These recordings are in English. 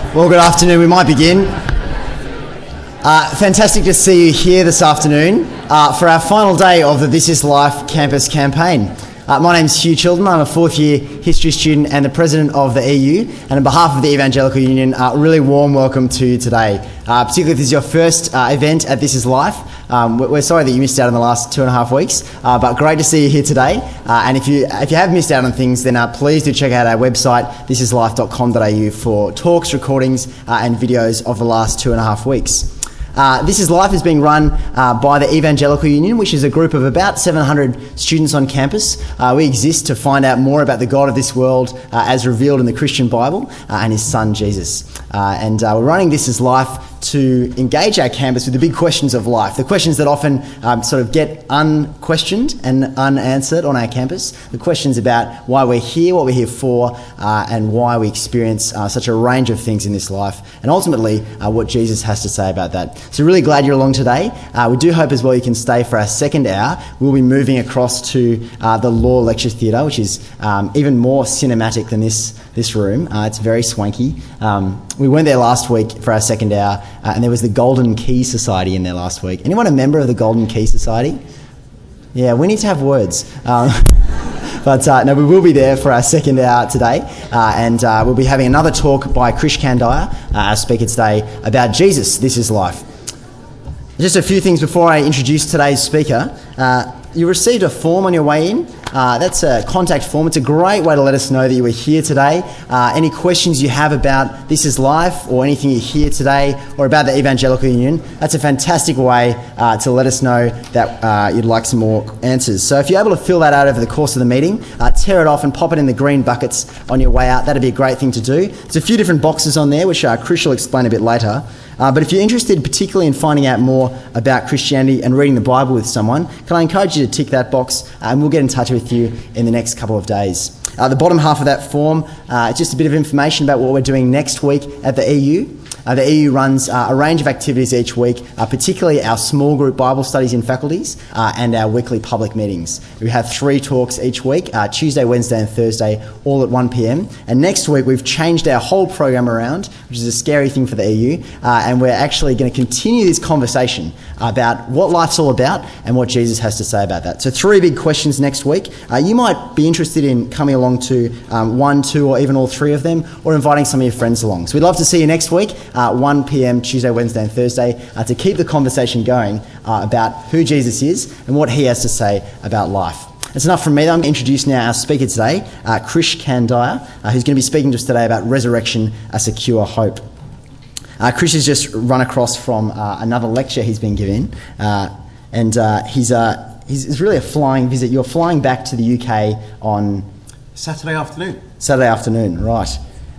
Well, good afternoon. We might begin. Fantastic to see you here this afternoon for our final day of the This Is Life campus campaign. My name's Hugh Chilton. I'm a fourth year history student and the president of the EU. And on behalf of the Evangelical Union, really warm welcome to you today. Particularly if this is your first event at This Is Life. We're sorry that you missed out on the last 2.5 weeks, but great to see you here today. And if you have missed out on things, then please do check out our website, thisislife.com.au, for talks, recordings, and videos of the last 2.5 weeks. This Is Life is being run by the Evangelical Union, which is a group of about 700 students on campus. We exist to find out more about the God of this world as revealed in the Christian Bible and his son Jesus. And we're running This Is Life to engage our campus with the big questions of life, the questions that often sort of get unquestioned and unanswered on our campus, the questions about why we're here, what we're here for, and why we experience such a range of things in this life, and ultimately what Jesus has to say about that. So really glad you're along today. We do hope as well you can stay for our second hour. We'll be moving across to the Law Lecture Theatre, which is even more cinematic than this room. It's very swanky. We went there last week for our second hour, and there was the Golden Key Society in there last week. Anyone a member of the Golden Key Society? Yeah, we need to have words. But no, we will be there for our second hour today, and we'll be having another talk by Krish Kandiah, our speaker today, about Jesus, This Is Life. Just a few things before I introduce today's speaker. You received a form on your way in. That's a contact form. It's a great way to let us know that you were here today. Any questions you have about This Is Life or anything you hear today or about the Evangelical Union, that's a fantastic way to let us know that you'd like some more answers. So if you're able to fill that out over the course of the meeting, tear it off and pop it in the green buckets on your way out. That'd be a great thing to do. There's a few different boxes on there, which Krish will explain a bit later. But if you're interested particularly in finding out more about Christianity and reading the Bible with someone, can I encourage you to tick that box, and we'll get in touch with you in the next couple of days. The bottom half of that form is just a bit of information about what we're doing next week at the EU. The EU runs a range of activities each week, particularly our small group Bible studies in faculties and our weekly public meetings. We have 3 talks each week, Tuesday, Wednesday and Thursday, all at 1 p.m. And next week we've changed our whole program around, which is a scary thing for the EU, and we're actually going to continue this conversation about what life's all about and what Jesus has to say about that. So 3 big questions next week. You might be interested in coming along to 1, 2 or even all 3 of them, or inviting some of your friends along. So we'd love to see you next week. 1 p.m. Tuesday, Wednesday and Thursday to keep the conversation going about who Jesus is and what he has to say about life. That's enough from me. I'm going to introduce now our speaker today, Krish Kandiah, who's going to be speaking to us today about resurrection, a secure hope. Krish has just run across from another lecture he's been given, and he's really a flying visit. You're flying back to the UK on Saturday afternoon. Saturday afternoon, right.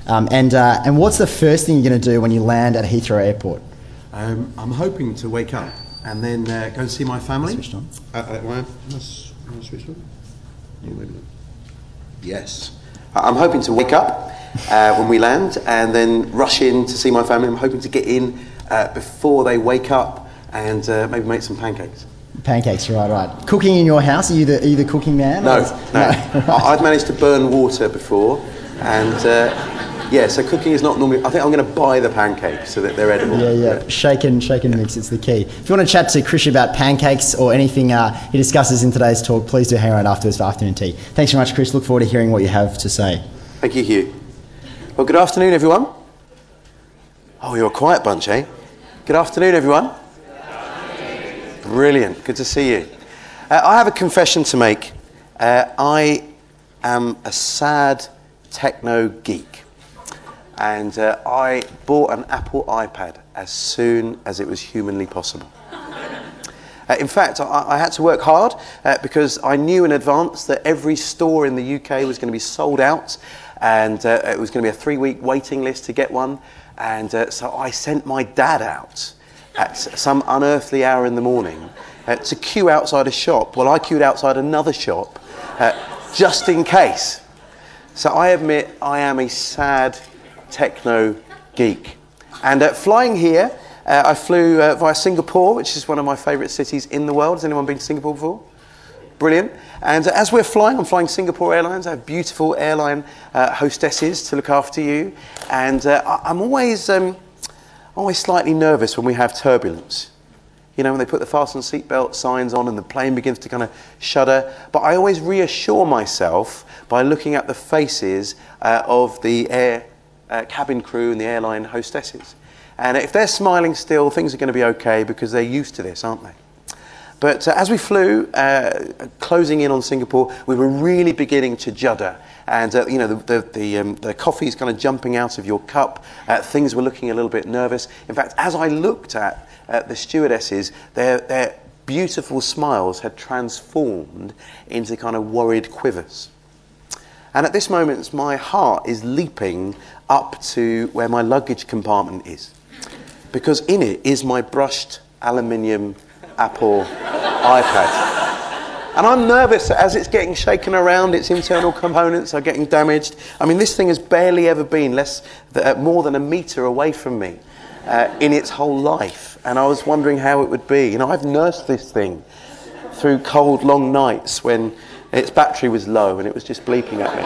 And what's the first thing you're going to do when you land at Heathrow Airport? I'm hoping to wake up and then go and see my family. Switched on. Switched on? Yeah, maybe not. Yes. I'm hoping to wake up when we land and then rush in to see my family. I'm hoping to get in before they wake up and maybe make some pancakes. Pancakes, right. Cooking in your house? Are you the cooking man? No. I've managed to burn water before, and so cooking is not normally. I think I'm going to buy the pancakes so that they're edible. Yeah. Shake and mix. It's the key. If you want to chat to Krish about pancakes or anything he discusses in today's talk, please do hang around afterwards for afternoon tea. Thanks very much, Krish. Look forward to hearing what you have to say. Thank you, Hugh. Well, good afternoon, everyone. Oh, you're a quiet bunch, eh? Good afternoon, everyone. Brilliant. Good to see you. I have a confession to make. I am a sad techno geek. And I bought an Apple iPad as soon as it was humanly possible. In fact, I had to work hard because I knew in advance that every store in the UK was going to be sold out, and it was going to be a 3-week waiting list to get one. And so I sent my dad out at some unearthly hour in the morning to queue outside a shop while I queued outside another shop just in case. So I admit I am a sad techno geek. And flying here, I flew via Singapore, which is one of my favourite cities in the world. Has anyone been to Singapore before? Brilliant. And as we're flying, I'm flying Singapore Airlines. I have beautiful airline hostesses to look after you. And I'm always slightly nervous when we have turbulence. You know, when they put the fasten seatbelt signs on and the plane begins to kind of shudder. But I always reassure myself by looking at the faces of the cabin crew and the airline hostesses. And if they're smiling still, things are going to be okay because they're used to this, aren't they? But as we flew, closing in on Singapore, we were really beginning to judder. And, the coffee's kind of jumping out of your cup. Things were looking a little bit nervous. In fact, as I looked at the stewardesses, their beautiful smiles had transformed into kind of worried quivers. And at this moment, my heart is leaping up to where my luggage compartment is. Because in it is my brushed aluminium Apple iPad. And I'm nervous that as it's getting shaken around, its internal components are getting damaged. I mean, this thing has barely ever been more than a metre away from me in its whole life. And I was wondering how it would be. You know, I've nursed this thing through cold, long nights when its battery was low and it was just bleeping at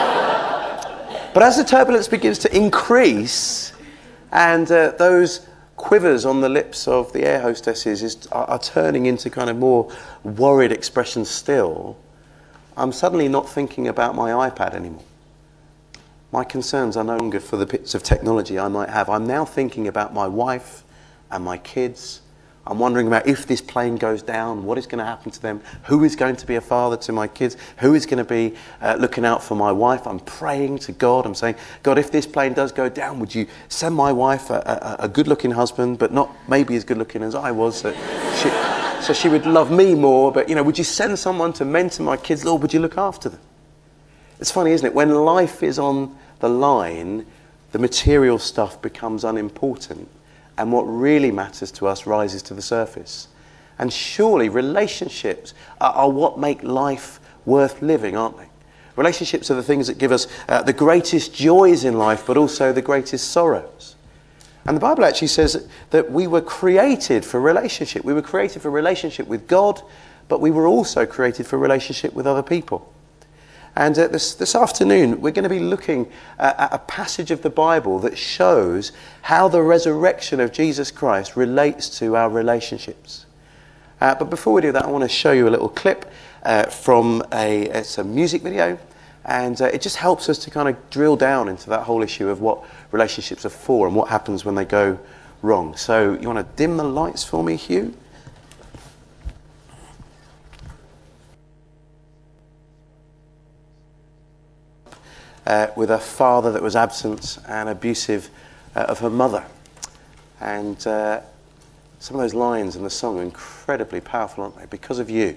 me. But as the turbulence begins to increase and those quivers on the lips of the air hostesses are turning into kind of more worried expressions still, I'm suddenly not thinking about my iPad anymore. My concerns are no longer for the bits of technology I might have. I'm now thinking about my wife and my kids. I'm wondering about if this plane goes down, what is going to happen to them, who is going to be a father to my kids, who is going to be looking out for my wife. I'm praying to God. I'm saying, God, if this plane does go down, would you send my wife a good-looking husband, but not maybe as good-looking as I was, so she would love me more, but, you know, would you send someone to mentor my kids? Lord, would you look after them? It's funny, isn't it? When life is on the line, the material stuff becomes unimportant. And what really matters to us rises to the surface. And surely relationships are what make life worth living, aren't they? Relationships are the things that give us the greatest joys in life, but also the greatest sorrows. And the Bible actually says that we were created for relationship. We were created for relationship with God, but we were also created for relationship with other people. And this afternoon, we're going to be looking at a passage of the Bible that shows how the resurrection of Jesus Christ relates to our relationships. But before we do that, I want to show you a little clip from it's a music video. And it just helps us to kind of drill down into that whole issue of what relationships are for and what happens when they go wrong. So you want to dim the lights for me, Hugh? With a father that was absent and abusive of her mother. And some of those lines in the song are incredibly powerful, aren't they? Because of you,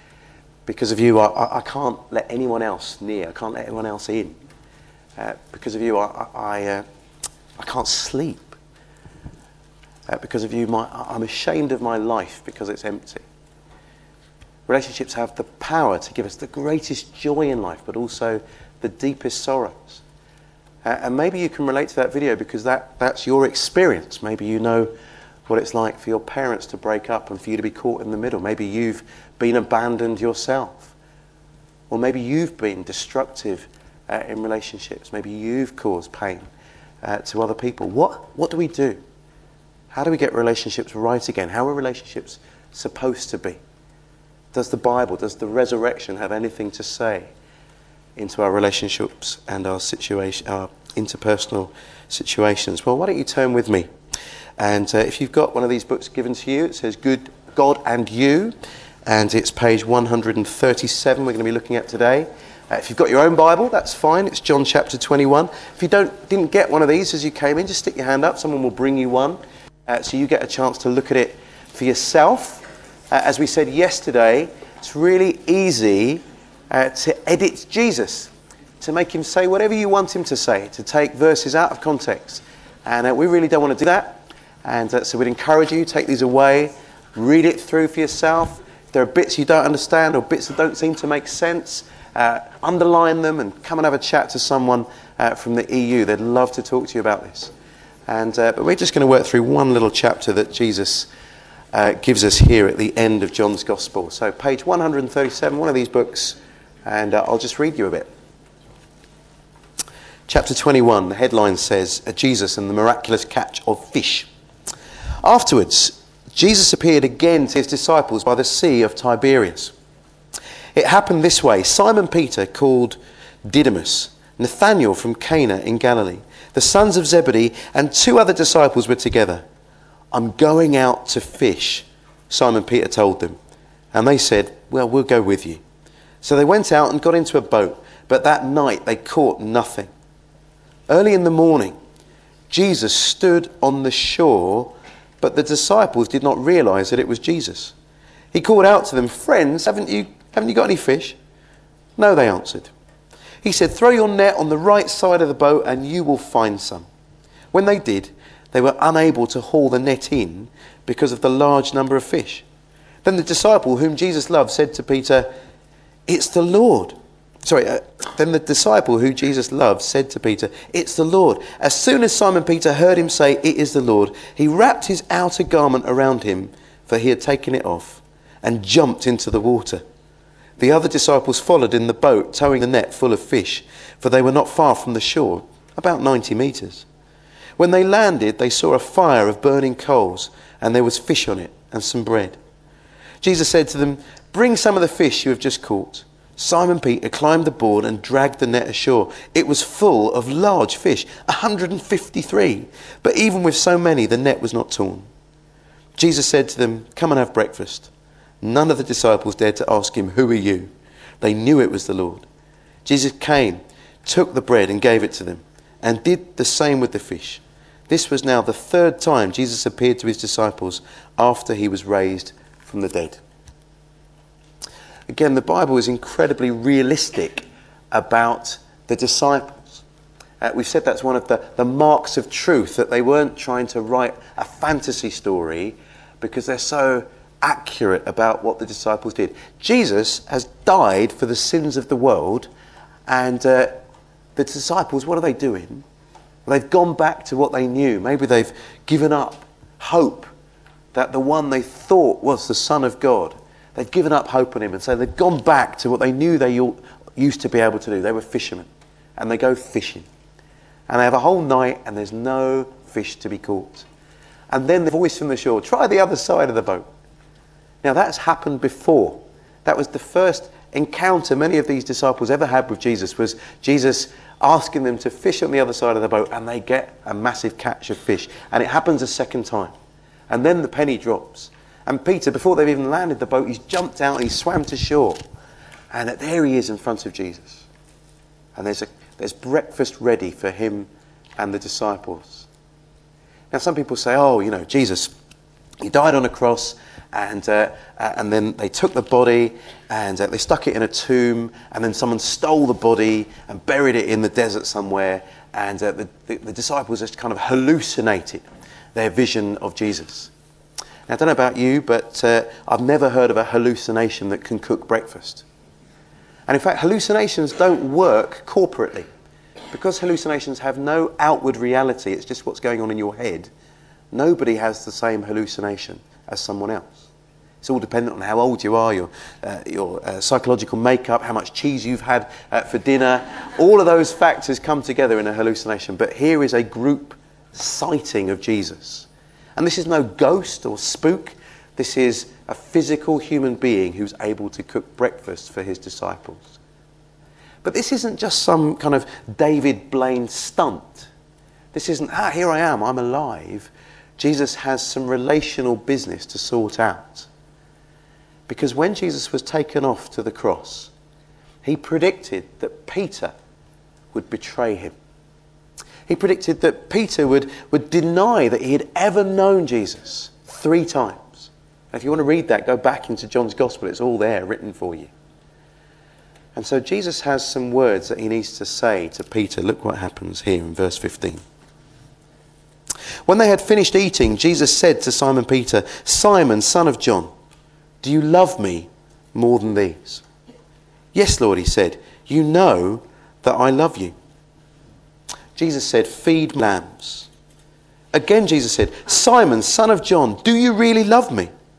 I can't let anyone else near. I can't let anyone else in. Because of you, I can't sleep. Because of you, I'm ashamed of my life because it's empty. Relationships have the power to give us the greatest joy in life, but also the deepest sorrows. And maybe you can relate to that video because that's your experience. Maybe you know what it's like for your parents to break up and for you to be caught in the middle. Maybe you've been abandoned yourself. Or maybe you've been destructive in relationships. Maybe you've caused pain to other people. What do we do? How do we get relationships right again? How are relationships supposed to be? Does the Bible, does the resurrection have anything to say into our relationships and our interpersonal situations? Well, why don't you turn with me? And if you've got one of these books given to you, it says Good God and You, and it's page 137 we're going to be looking at today. If you've got your own Bible, that's fine. It's John chapter 21. If you didn't get one of these as you came in, just stick your hand up. Someone will bring you one. So you get a chance to look at it for yourself. As we said yesterday, it's really easy to edit Jesus, to make him say whatever you want him to say, to take verses out of context. And we really don't want to do that. And so we'd encourage you, take these away, read it through for yourself. If there are bits you don't understand or bits that don't seem to make sense, underline them and come and have a chat to someone from the EU. They'd love to talk to you about this. And but we're just going to work through one little chapter that Jesus gives us here at the end of John's Gospel. So page 137, one of these books, and I'll just read you a bit. Chapter 21, the headline says, Jesus and the miraculous catch of fish. Afterwards, Jesus appeared again to his disciples by the Sea of Tiberias. It happened this way. Simon Peter, called Didymus, Nathanael from Cana in Galilee, the sons of Zebedee, and 2 other disciples were together. I'm going out to fish, Simon Peter told them. And they said, well, we'll go with you. So they went out and got into a boat, but that night they caught nothing. Early in the morning, Jesus stood on the shore, but the disciples did not realize that it was Jesus. He called out to them, friends, haven't you got any fish? No, they answered. He said, throw your net on the right side of the boat and you will find some. When they did, they were unable to haul the net in because of the large number of fish. Then the disciple whom Jesus loved said to Peter, it's the Lord. Then the disciple who Jesus loved said to Peter, it's the Lord. As soon as Simon Peter heard him say, it is the Lord, he wrapped his outer garment around him, for he had taken it off, and jumped into the water. The other disciples followed in the boat, towing the net full of fish, for they were not far from the shore, about 90 meters. When they landed, they saw a fire of burning coals, and there was fish on it, and some bread. Jesus said to them, bring some of the fish you have just caught. Simon Peter climbed aboard and dragged the net ashore. It was full of large fish, 153. But even with so many, the net was not torn. Jesus said to them, come and have breakfast. None of the disciples dared to ask him, who are you? They knew it was the Lord. Jesus came, took the bread and gave it to them, and did the same with the fish. This was now the 3rd time Jesus appeared to his disciples after he was raised from the dead. Again, the Bible is incredibly realistic about the disciples. We've said that's one of the marks of truth, that they weren't trying to write a fantasy story because they're so accurate about what the disciples did. Jesus has died for the sins of the world, and the disciples, what are they doing? Well, they've gone back to what they knew. Maybe they've given up hope that the one they thought was the Son of God, they've given up hope on him, and so they've gone back to what they knew they used to be able to do. They were fishermen, and they go fishing. And they have a whole night, and there's no fish to be caught. And then the voice from the shore, try the other side of the boat. Now that's happened before. That was the first encounter many of these disciples ever had with Jesus, was Jesus asking them to fish on the other side of the boat, and they get a massive catch of fish. And it happens a second time. And then the penny drops. And Peter, before they've even landed the boat, he's jumped out and he's swam to shore. And there he is in front of Jesus. And there's breakfast ready for him and the disciples. Now some people say, Jesus, he died on a cross, and then they took the body and they stuck it in a tomb, and then someone stole the body and buried it in the desert somewhere, and the disciples just kind of hallucinated their vision of Jesus. Now, I don't know about you, but I've never heard of a hallucination that can cook breakfast. And in fact, hallucinations don't work corporately. Because hallucinations have no outward reality, it's just what's going on in your head, nobody has the same hallucination as someone else. It's all dependent on how old you are, your psychological makeup, how much cheese you've had for dinner. All of those factors come together in a hallucination. But here is a group sighting of Jesus. And this is no ghost or spook. This is a physical human being who's able to cook breakfast for his disciples. But this isn't just some kind of David Blaine stunt. This isn't, here I am, I'm alive. Jesus has some relational business to sort out. Because when Jesus was taken off to the cross, he predicted that Peter would betray him. He predicted that Peter would deny that he had ever known Jesus 3 times. If you want to read that, go back into John's Gospel. It's all there, written for you. And so Jesus has some words that he needs to say to Peter. Look what happens here in verse 15. When they had finished eating, Jesus said to Simon Peter, Simon, son of John, do you love me more than these? Yes, Lord, he said, you know that I love you. Jesus said, feed lambs. Again, Jesus said, Simon, son of John, do you really love me?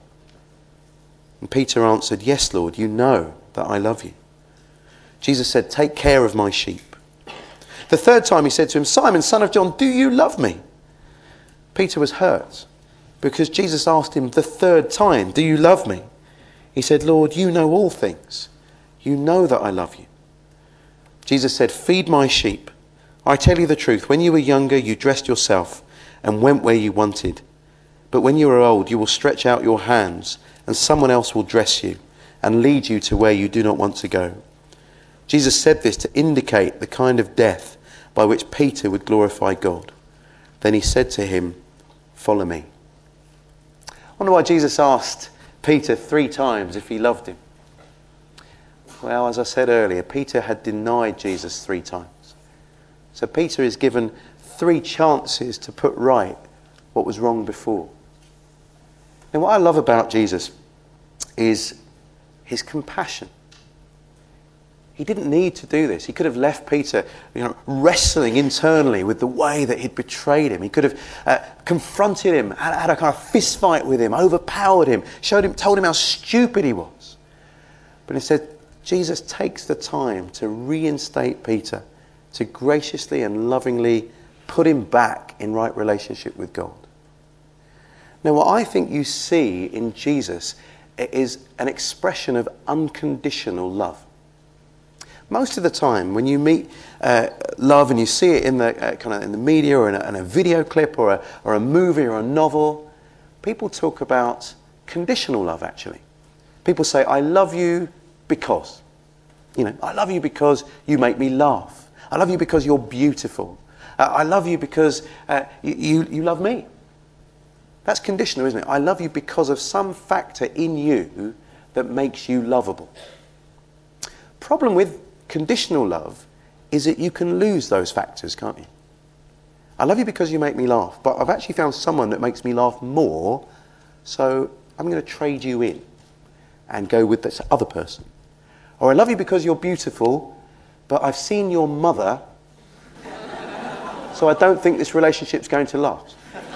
And Peter answered, "Yes, Lord, you know that I love you." Jesus said, "Take care of my sheep." The third time he said to him, "Simon, son of John, do you love me?" Peter was hurt because Jesus asked him the third time, "Do you love me?" He said, "Lord, you know all things. You know that I love you." Jesus said, "Feed my sheep. I tell you the truth, when you were younger, you dressed yourself and went where you wanted. But when you are old, you will stretch out your hands and someone else will dress you and lead you to where you do not want to go." Jesus said this to indicate the kind of death by which Peter would glorify God. Then he said to him, "Follow me." I wonder why Jesus asked Peter 3 times if he loved him. Well, as I said earlier, Peter had denied Jesus 3 times. So Peter is given 3 chances to put right what was wrong before. Now, what I love about Jesus is his compassion. He didn't need to do this. He could have left Peter, wrestling internally with the way that he'd betrayed him. He could have confronted him, had a kind of fist fight with him, overpowered him, told him how stupid he was. But instead, Jesus takes the time to reinstate Peter, to graciously and lovingly put him back in right relationship with God. Now, what I think you see in Jesus is an expression of unconditional love. Most of the time, when you meet love and you see it in the in the media or in a video clip or a movie or a novel, people talk about conditional love. Actually, people say, "I love you because, I love you because you make me laugh. I love you because you're beautiful. I love you because you love me." That's conditional, isn't it? I love you because of some factor in you that makes you lovable. Problem with conditional love is that you can lose those factors, can't you? I love you because you make me laugh, but I've actually found someone that makes me laugh more, so I'm going to trade you in and go with this other person. Or I love you because you're beautiful, but I've seen your mother, so I don't think this relationship's going to last.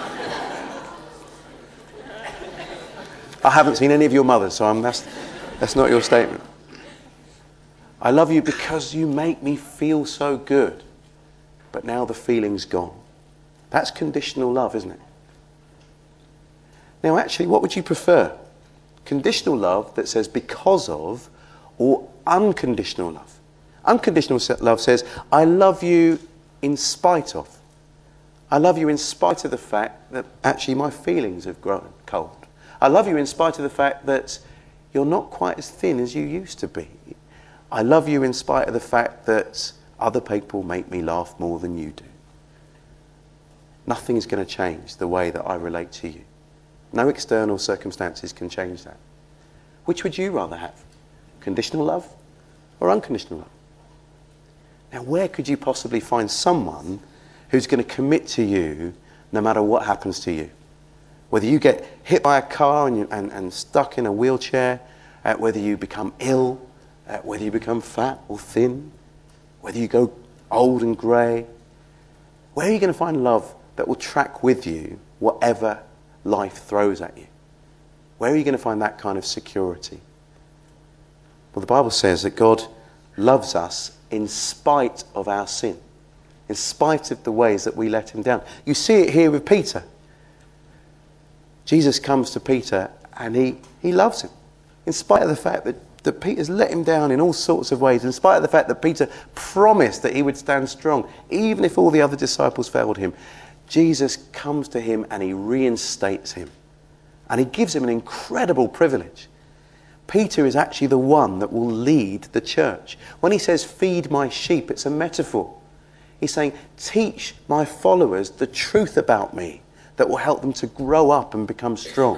I haven't seen any of your mothers, so that's not your statement. I love you because you make me feel so good, but now the feeling's gone. That's conditional love, isn't it? Now, actually, what would you prefer? Conditional love that says because of, or unconditional love? Unconditional love says, I love you in spite of. I love you in spite of the fact that actually my feelings have grown cold. I love you in spite of the fact that you're not quite as thin as you used to be. I love you in spite of the fact that other people make me laugh more than you do. Nothing is going to change the way that I relate to you. No external circumstances can change that. Which would you rather have? Conditional love or unconditional love? Now, where could you possibly find someone who's going to commit to you no matter what happens to you? Whether you get hit by a car and stuck in a wheelchair, whether you become ill, whether you become fat or thin, whether you go old and grey, where are you going to find love that will track with you whatever life throws at you? Where are you going to find that kind of security? Well, the Bible says that God loves us in spite of our sin, in spite of the ways that we let him down. You see it here with Peter. Jesus comes to Peter and he loves him, in spite of the fact that Peter's let him down in all sorts of ways, in spite of the fact that Peter promised that he would stand strong, even if all the other disciples failed him. Jesus comes to him and he reinstates him. And he gives him an incredible privilege. Peter is actually the one that will lead the church. When he says, feed my sheep, it's a metaphor. He's saying, teach my followers the truth about me that will help them to grow up and become strong.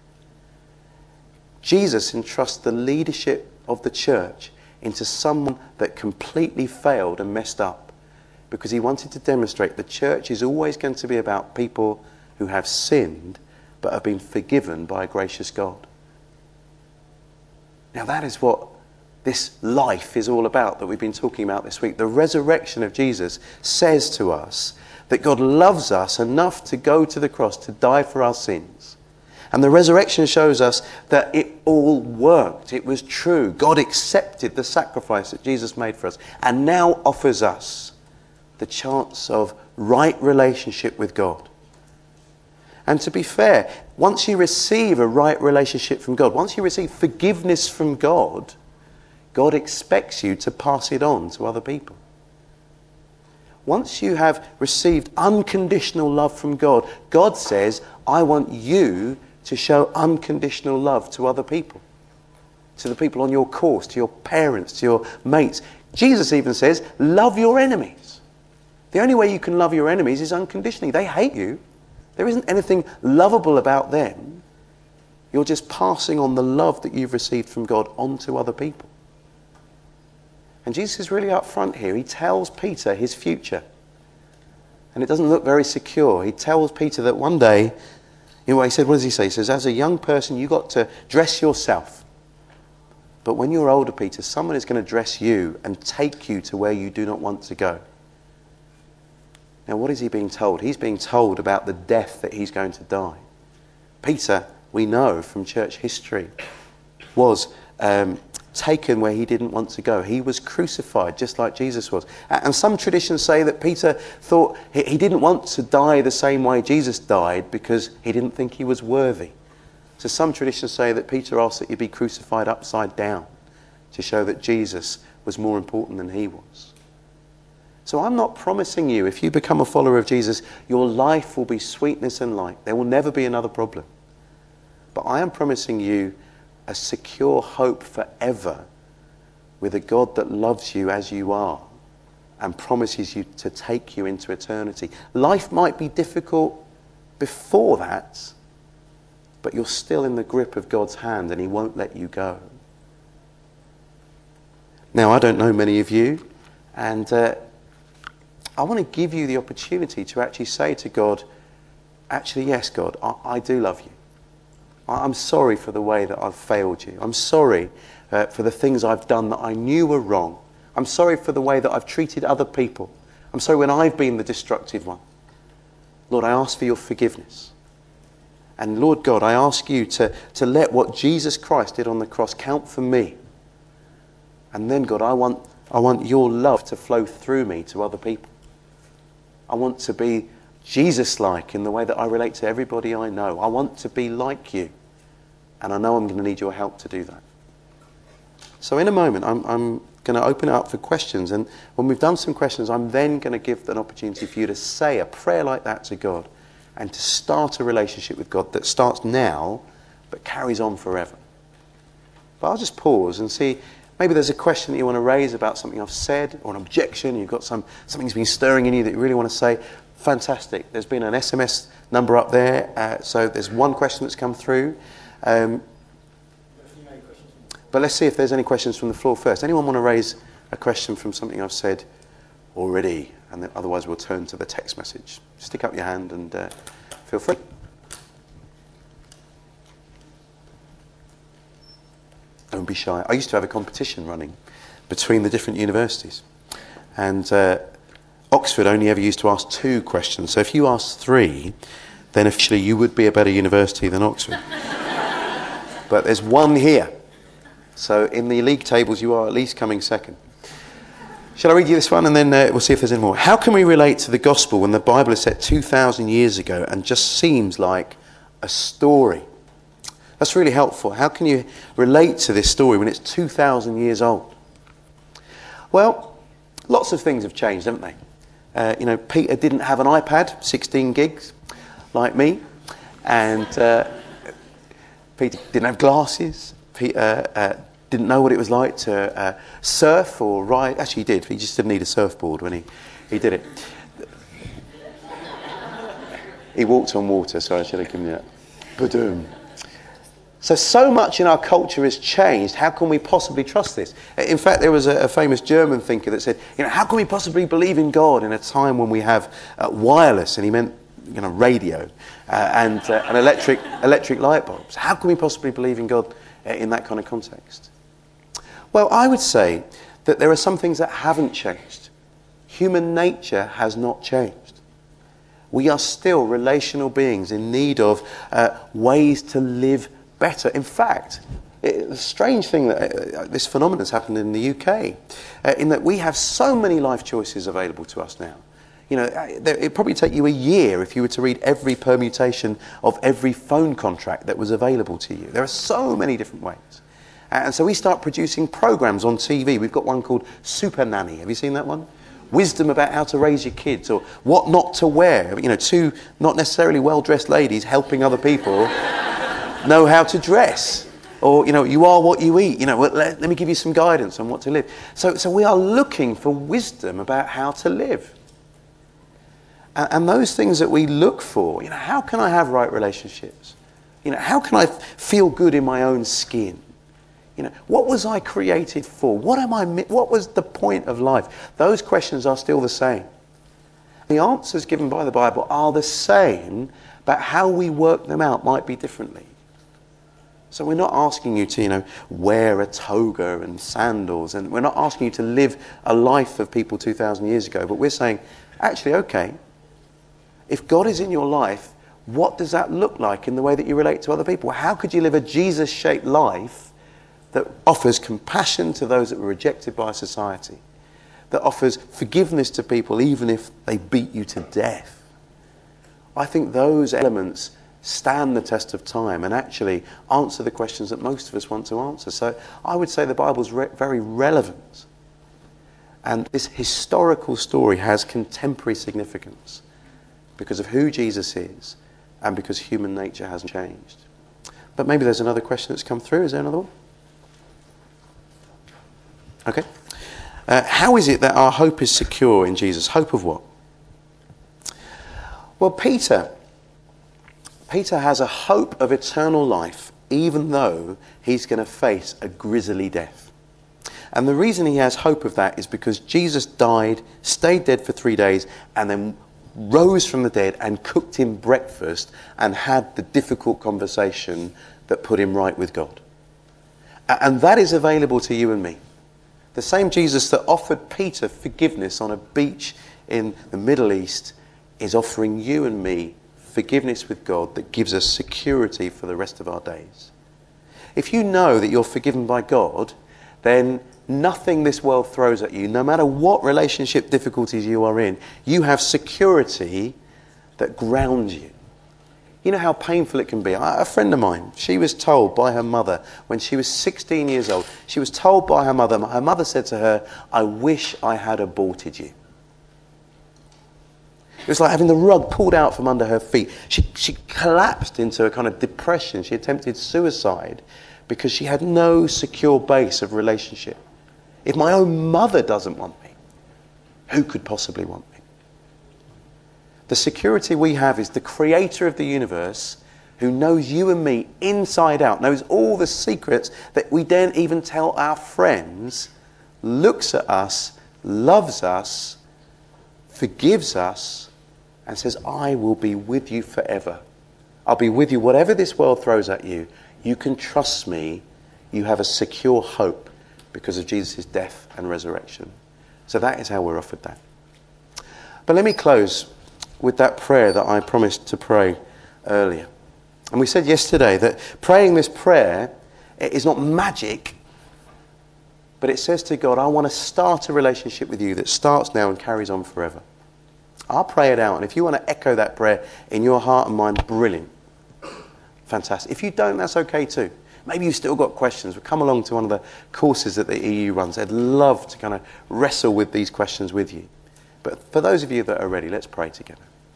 Jesus entrusts the leadership of the church into someone that completely failed and messed up, because he wanted to demonstrate the church is always going to be about people who have sinned but have been forgiven by a gracious God. Now that is what this life is all about that we've been talking about this week. The resurrection of Jesus says to us that God loves us enough to go to the cross to die for our sins, And the resurrection shows us that it all worked. It was true. God accepted the sacrifice that Jesus made for us and now offers us the chance of right relationship with God. And to be fair, once you receive a right relationship from God, once you receive forgiveness from God, God expects you to pass it on to other people. Once you have received unconditional love from God, God says, I want you to show unconditional love to other people. To the people on your course, to your parents, to your mates. Jesus even says, love your enemies. The only way you can love your enemies is unconditionally. They hate you. There isn't anything lovable about them. You're just passing on the love that you've received from God onto other people. And Jesus is really up front here. He tells Peter his future. And it doesn't look very secure. He tells Peter that one day, he said, what does he say? He says, as a young person, you got to dress yourself. But when you're older, Peter, someone is going to dress you and take you to where you do not want to go. Now, what is he being told? He's being told about the death that he's going to die. Peter, we know from church history, was taken where he didn't want to go. He was crucified just like Jesus was. And some traditions say that Peter thought he didn't want to die the same way Jesus died because he didn't think he was worthy. So some traditions say that Peter asked that he be crucified upside down to show that Jesus was more important than he was. So I'm not promising you, if you become a follower of Jesus, your life will be sweetness and light. There will never be another problem. But I am promising you a secure hope forever with a God that loves you as you are and promises you to take you into eternity. Life might be difficult before that, but you're still in the grip of God's hand and he won't let you go. Now, I don't know many of you, and I want to give you the opportunity to actually say to God, actually, yes, God, I do love you. I'm sorry for the way that I've failed you. I'm sorry for the things I've done that I knew were wrong. I'm sorry for the way that I've treated other people. I'm sorry when I've been the destructive one. Lord, I ask for your forgiveness. And Lord God, I ask you to let what Jesus Christ did on the cross count for me. And then, God, I want your love to flow through me to other people. I want to be Jesus-like in the way that I relate to everybody I know. I want to be like you. And I know I'm going to need your help to do that. So in a moment, I'm going to open it up for questions. And when we've done some questions, I'm then going to give an opportunity for you to say a prayer like that to God and to start a relationship with God that starts now but carries on forever. But I'll just pause and see, maybe there's a question that you want to raise about something I've said or an objection. You've got something's been stirring in you that you really want to say. Fantastic. There's been an SMS number up there. So there's one question that's come through. But let's see if there's any questions from the floor first. Anyone want to raise a question from something I've said already? And then otherwise we'll turn to the text message. Stick up your hand and feel free. Don't be shy. I used to have a competition running between the different universities. And Oxford only ever used to ask 2 questions. So if you asked 3, then officially you would be a better university than Oxford. But there's 1 here. So in the league tables, you are at least coming second. Shall I read you this one and then we'll see if there's any more? How can we relate to the gospel when the Bible is set 2,000 years ago and just seems like a story? That's really helpful. How can you relate to this story when it's 2,000 years old? Well, lots of things have changed, haven't they? Peter didn't have an iPad, 16 gigs, like me. And Peter didn't have glasses. Peter didn't know what it was like to surf or ride. Actually, he did. He just didn't need a surfboard when he did it. He walked on water, so I should have given you that. Ba-doom. So much in our culture has changed. How can we possibly trust this? In fact, there was a famous German thinker that said, how can we possibly believe in God in a time when we have wireless, and he meant radio, and electric light bulbs? How can we possibly believe in God in that kind of context? Well, I would say that there are some things that haven't changed. Human nature has not changed. We are still relational beings in need of ways to live better. In fact, it's a strange thing that this phenomenon has happened in the UK, in that we have so many life choices available to us now. You know, it'd probably take you a year if you were to read every permutation of every phone contract that was available to you. There are so many different ways. And so we start producing programs on TV. We've got one called Super Nanny. Have you seen that one? Wisdom about how to raise your kids, or what not to wear. You know, two not necessarily well-dressed ladies helping other people know how to dress. Or, you know, you are what you eat. You know, let me give you some guidance on what to live. So we are looking for wisdom about how to live. And those things that we look for, you know, how can I have right relationships? You know, how can I feel good in my own skin? You know, what was I created for? What was the point of life? Those questions are still the same. The answers given by the Bible are the same, but how we work them out might be differently. So we're not asking you to, you know, wear a toga and sandals, and we're not asking you to live a life of people 2,000 years ago, but we're saying, actually, okay, if God is in your life, what does that look like in the way that you relate to other people? How could you live a Jesus-shaped life that offers compassion to those that were rejected by society, that offers forgiveness to people even if they beat you to death? I think those elements stand the test of time and actually answer the questions that most of us want to answer. So I would say the Bible's very relevant. And this historical story has contemporary significance because of who Jesus is and because human nature hasn't changed. But maybe there's another question that's come through. Is there another one? Okay. How is it that our hope is secure in Jesus? Hope of what? Well, Peter has a hope of eternal life, even though he's going to face a grisly death. And the reason he has hope of that is because Jesus died, stayed dead for 3 days, and then rose from the dead and cooked him breakfast and had the difficult conversation that put him right with God. And that is available to you and me. The same Jesus that offered Peter forgiveness on a beach in the Middle East is offering you and me forgiveness with God that gives us security for the rest of our days. If you know that you're forgiven by God, then nothing this world throws at you, no matter what relationship difficulties you are in, you have security that grounds you. You know how painful it can be. A friend of mine, she was told by her mother when she was 16 years old, she was told by her mother said to her, "I wish I had aborted you." It was like having the rug pulled out from under her feet. She collapsed into a kind of depression. She attempted suicide because she had no secure base of relationship. If my own mother doesn't want me, who could possibly want me? The security we have is the creator of the universe who knows you and me inside out, knows all the secrets that we don't even tell our friends, looks at us, loves us, forgives us, and says, "I will be with you forever. I'll be with you whatever this world throws at you. You can trust me. You have a secure hope because of Jesus' death and resurrection." So that is how we're offered that. But let me close with that prayer that I promised to pray earlier. And we said yesterday that praying this prayer is not magic, but it says to God, I want to start a relationship with you that starts now and carries on forever. I'll pray it out, and if you want to echo that prayer in your heart and mind, brilliant. Fantastic. If you don't, that's okay too. Maybe you've still got questions. We'll come along to one of the courses that the EU runs. I'd love to kind of wrestle with these questions with you. But for those of you that are ready, let's pray together.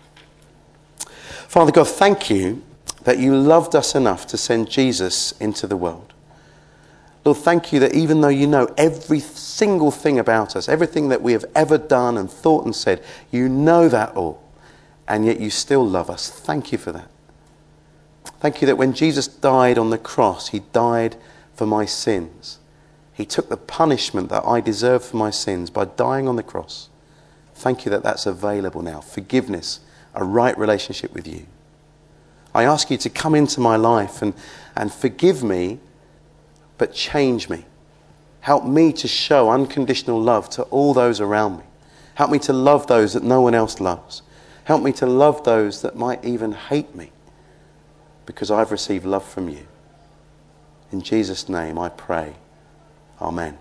Father God, thank you that you loved us enough to send Jesus into the world. Lord, thank you that even though you know every single thing about us, everything that we have ever done and thought and said, you know that all, and yet you still love us. Thank you for that. Thank you that when Jesus died on the cross, he died for my sins. He took the punishment that I deserve for my sins by dying on the cross. Thank you that that's available now. Forgiveness, a right relationship with you. I ask you to come into my life and forgive me, but change me. Help me to show unconditional love to all those around me. Help me to love those that no one else loves. Help me to love those that might even hate me, because I've received love from you. In Jesus' name I pray. Amen.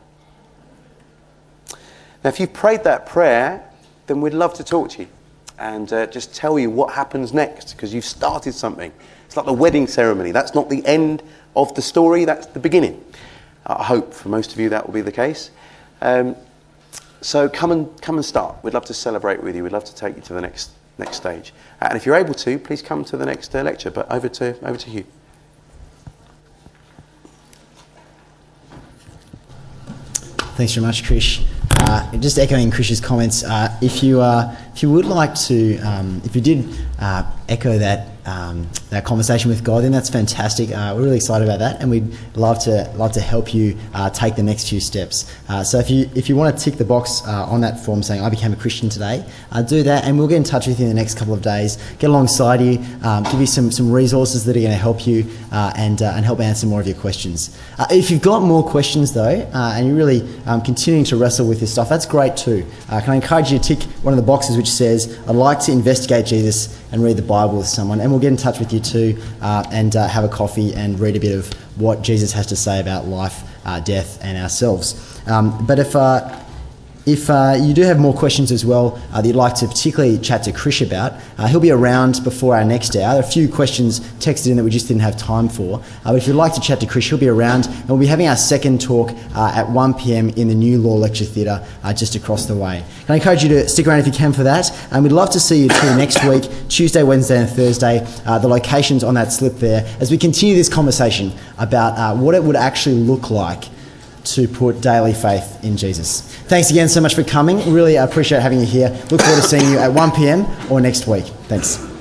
Now, if you prayed that prayer, then we'd love to talk to you and just tell you what happens next, because you've started something. It's like the wedding ceremony. That's not the end of the story, that's the beginning. I hope for most of you that will be the case. So come and start. We'd love to celebrate with you. We'd love to take you to the next stage. And if you're able to, please come to the next lecture. But over to Hugh. Thanks very much, Krish. Just echoing Krish's comments, if you would like to, if you did echo that conversation with God, then that's fantastic. We're really excited about that, and we'd love to help you take the next few steps. So if you want to tick the box on that form saying I became a Christian today, do that, and we'll get in touch with you in the next couple of days, get alongside you, give you some resources that are going to help you and help answer more of your questions. If you've got more questions though, and you're really continuing to wrestle with this stuff, that's great too. Can I encourage you to tick one of the boxes which says I'd like to investigate Jesus and read the Bible with someone, and we'll get in touch with you too and have a coffee and read a bit of what Jesus has to say about life, death and ourselves. But if you do have more questions as well that you'd like to particularly chat to Krish about, he'll be around before our next hour. There are a few questions texted in that we just didn't have time for. But if you'd like to chat to Krish, he'll be around, and we'll be having our second talk at 1 p.m. in the new Law Lecture Theatre just across the way. And I encourage you to stick around if you can for that. And we'd love to see you too next week, Tuesday, Wednesday and Thursday. The locations on that slip there, as we continue this conversation about what it would actually look like to put daily faith in Jesus. Thanks again so much for coming. Really appreciate having you here. Look forward to seeing you at 1 p.m. or next week. Thanks.